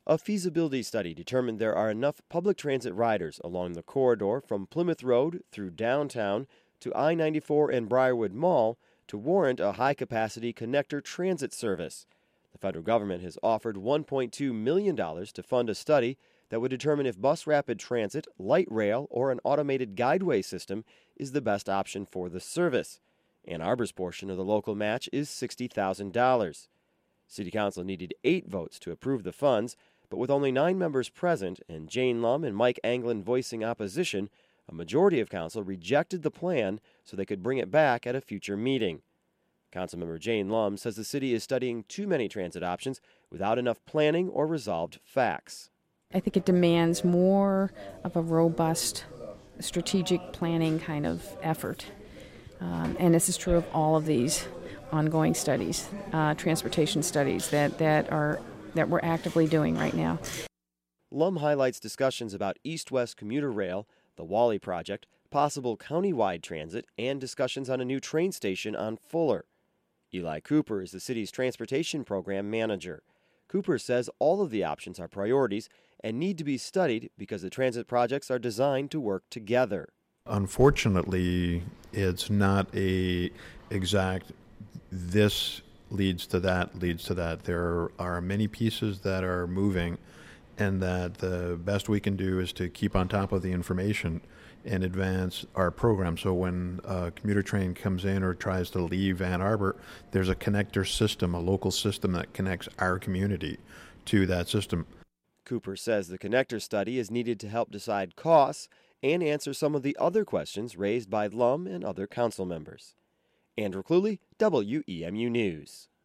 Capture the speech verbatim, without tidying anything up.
A feasibility study determined there are enough public transit riders along the corridor from Plymouth Road through downtown to I ninety-four and Briarwood Mall to warrant a high-capacity connector transit service. The federal government has offered one point two million dollars to fund a study that would determine if bus rapid transit, light rail, or an automated guideway system is the best option for the service. Ann Arbor's portion of the local match is sixty thousand dollars. City Council needed eight votes to approve the funds, but with only nine members present and Jane Lum and Mike Anglin voicing opposition, a majority of council rejected the plan so they could bring it back at a future meeting. Councilmember Jane Lum says the city is studying too many transit options without enough planning or resolved facts. I think it demands more of a robust strategic planning kind of effort. Um, and this is true of all of these ongoing studies, uh, transportation studies that, that are that we're actively doing right now. Lum highlights discussions about east-west commuter rail, the Wally project, possible countywide transit, and discussions on a new train station on Fuller. Eli Cooper is the city's transportation program manager. Cooper says all of the options are priorities and need to be studied because the transit projects are designed to work together. Unfortunately, it's not a exact this leads to that, leads to that. There are many pieces that are moving, and that the best we can do is to keep on top of the information and advance our program. So when a commuter train comes in or tries to leave Ann Arbor, there's a connector system, a local system that connects our community to that system. Cooper says the connector study is needed to help decide costs and answer some of the other questions raised by Lum and other council members. Andrew Cluley, W E M U News.